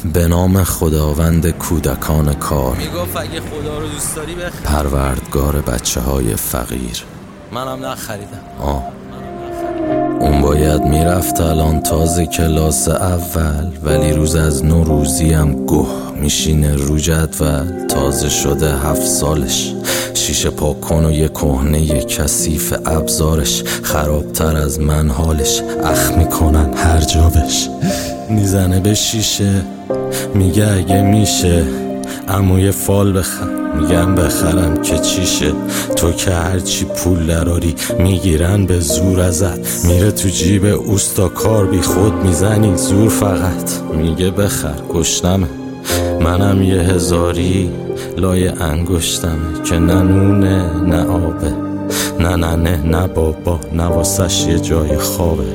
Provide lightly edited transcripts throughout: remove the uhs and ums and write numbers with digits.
به نام خداوند کودکان کار، میگفت اگه خدا رو دوست داری بخیر، پروردگار بچه های فقیر. منم نخریدم. اون باید میرفت الان تازه کلاس اول، ولی روز از نوروزی هم گوه میشینه رو جدول. تازه شده 7 سالش، شیشه پاک کن و یه کهنه کثیف ابزارش. خرابتر از من حالش، اخ میکنن هر جا بش. میزنه به شیشه میگه اگه میشه اما یه فال بخر. میگم بخرم که چیشه؟ تو که هرچی پول دراری میگیرن به زور ازت. میره تو جیب اوستا کار بی خود میزنی زور فقط. میگه بخر گشتمه، منم یه هزاری لای انگشتمه که نه نونه نه آبه، نه ننه نه بابا، نه واسش یه جای خوابه.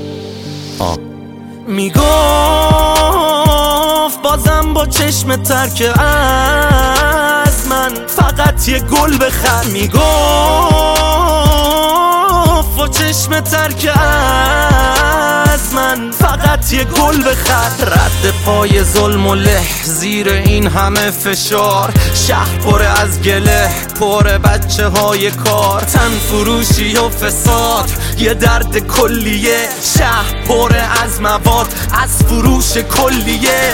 میگفت بازم با چشم ترک از من فقط یه گل بخر. میگفت با چشم ترک از من فقط یه گل بخر. رد پای ظلم و له زیر این همه فشار، شهر پر از گله پر بچه های کار. تن فروشی و فساد یه درد کلیه، شهر پر از مواد از فروش کلیه.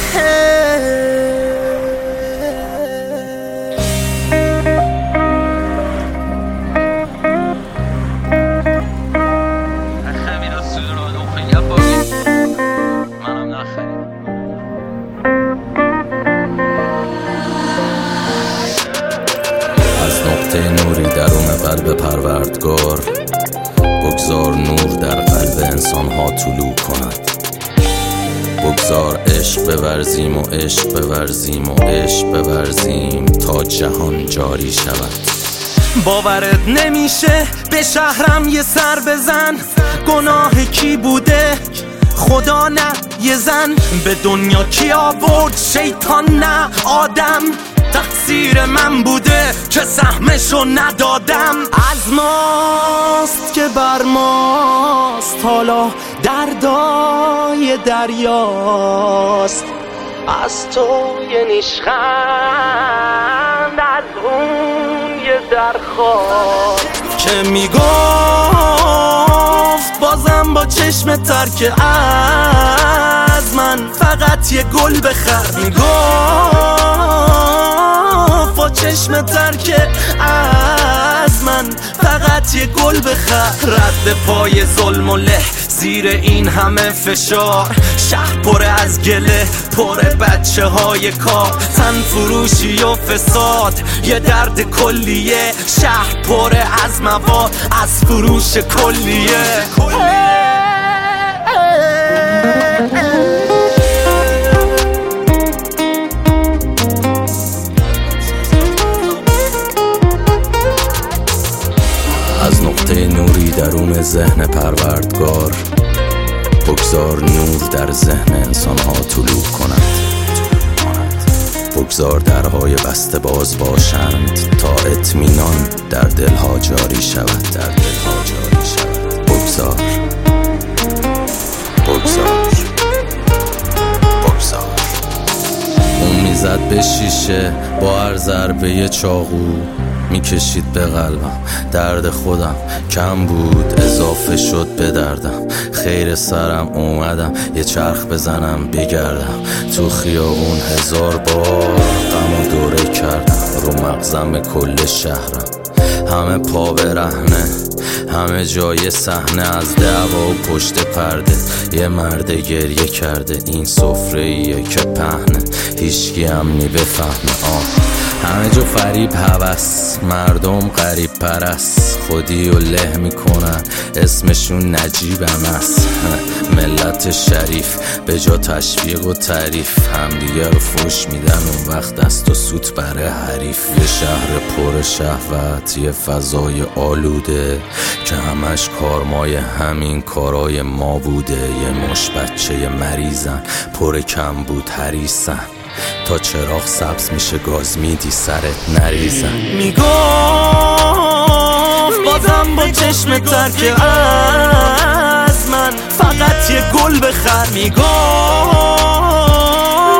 نوری درون قلب پروردگار، بگذار نور در قلب انسان ها طلوع کند. بگذار عشق بورزیم و عشق بورزیم و عشق بورزیم تا جهان جاری شود. باورت نمیشه به شهرم یه سر بزن، گناه کی بوده خدا نه یه زن. به دنیا کی آورد شیطان نه آدم، تقصیر من بوده که سهمشو ندادم. از ماست که بر ماست، حالا دردای دریاست. از تو یه نیشخند، از اون یه درخواست. که میگفت بازم با چشم ترک از من فقط یه گل بخر. میگفت با چشم ترک از من فقط یه گل بخر. رد پای ظلم و له زیر این همه فشار، شهر پر از گله پر بچه های کار. تن فروشی و فساد یه درد کلیه، شهر پر از مواد از فروش کلیه. از نقطه نوری درون ذهن پروردگار، بگذار نور در ذهن انسان ها طلوع کند. بگذار درهای بسته باز باشند تا اطمینان در دلها جاری شود. بگذار اون میزد به شیشه با هر ضربه چاقو، میکشید به قلبم. درد خودم کم بود اضافه شد به دردم. خیر سرم اومدم یه چرخ بزنم بگردم. تو خیابون 1000 بار غم و دوره کردم. رو مغزم کل شهرم همه پا برهنه، همه جای صحنه. از دعوا و پشت پرده یه مرد گریه کرده. این سفره‌ایه که پهنه هیچکی هم نی بفهمه. همه جو فریب هوس، مردم غریب پرست. خودی و له میکنن اسمشون نجیبم است. ملت شریف به جا تشویق و تعریف، همدیگه رو فوش میدن اون وقت دست و سوت برای حریف. یه شهر پر شهوت، یه فضای آلوده که همش کارمای همین کارای ما بوده. یه مش بچه مریضن پر کم بود حریصن، تا چراغ سبز میشه گاز میدی سرت نریزن. میگفت بازم با چشم ترک از من فقط یه گل بخر. میگفت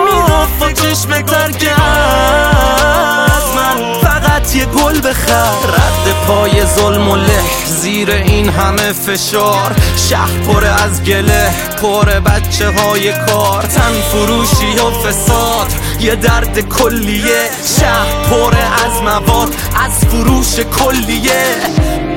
چشم ترک از من فقط یه گل بخر. رد پای ظلم و له زیر این همه فشار، شهر پر از گله پر بچه های کار، تن فروشی و فساد یه درد کلیه، شهر پر از مواد از فروش کلیه.